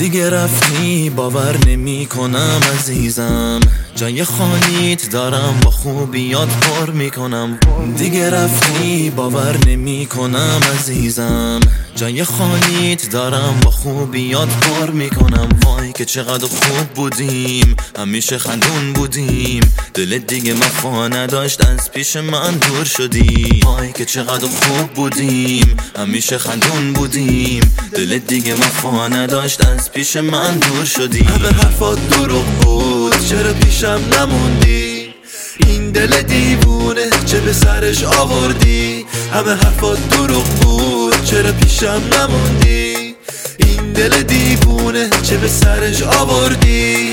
دیگه رفتی باور نمی کنم عزیزم، جای خالیت دارم با خوبیات پر میکنم. دیگه رفتی باور نمی کنم عزیزم، جای خالیت دارم با خوبیات پر میکنم. وای که چقدر خوب بودیم، همیشه خندون بودیم، دلت دیگه وفا نداشت از پیش من دور شدی. وای که چقدر خوب بودیم، همیشه خندون بودیم، دلت دیگه وفا نداشت از پیش من دور شدی. همه حرفات دروغ بود، چرا پیشم نموندی؟ این دل دیوونه چه به سرش آوردی؟ همه حرفات دروغ بود، چرا پیشم نموندی؟ این دل دیوونه چه به سرش آوردی؟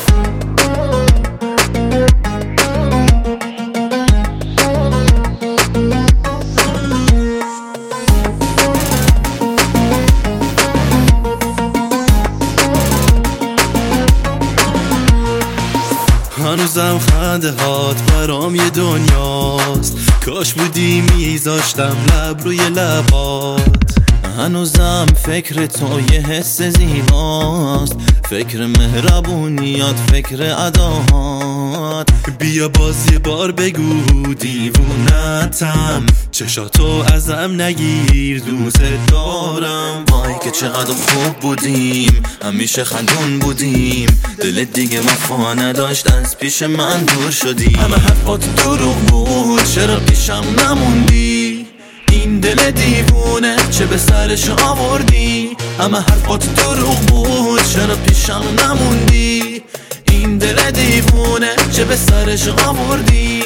هنوزم خنده هات برام یه دنیاست، کاش بودی میذاشتم لب روی لبات. هنوزم فکر تو یه حس زیباست، فکر مهربونیات، فکر اداهات. بیا باز یه بار بگو دیوونتم، چشاتو ازم نگیر دوست دارم. وای که چقدر خوب بودیم، همیشه خندون بودیم، دلت دیگه وفا نداشت از پیش من دور شدی. همه حرفات دروغ بود، چرا پیشم نموندی؟ این دل دیوونه چه به سرش آوردی؟ همه حرفات دروغ بود، چرا پیشم نموندی؟ این دل دیوونه چه به سرش آوردی؟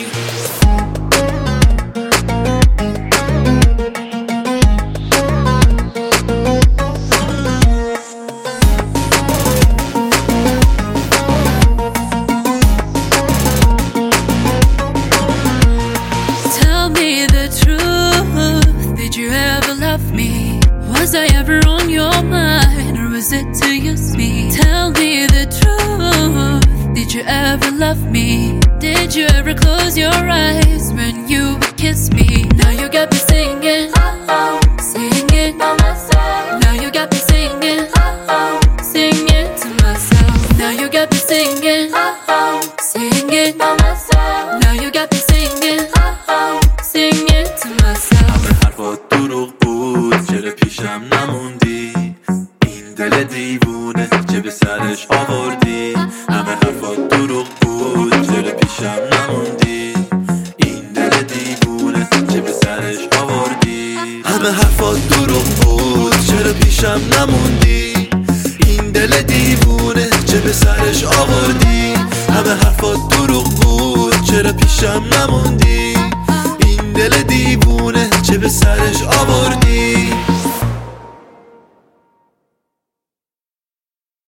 Was I ever on your mind, or was it to use me? Tell me the truth, did you ever love me? Did you ever close your eyes when you would kiss me? Now you got me singing, oh, singing by myself. Now you got me singing, oh, singing to myself. Now you got me singing, oh, singing by myself. Now you got me singing, oh, singing to myself. حرفات دروغ بود، چرا پیشم نموندی؟ این دل دیوونه چه به سرش آوردی؟ همه حرفات دروغ بود، چرا پیشم نموندی؟ این دل دیوونه چه به سرش آوردی؟ همه حرفات دروغ بود، چرا پیشم نموندی؟ این دل دیوونه چه به سرش آوردی؟ همه حرفات دروغ بود، چرا پیشم نموندی؟ این دل دیوونه چه به سرش آوردی؟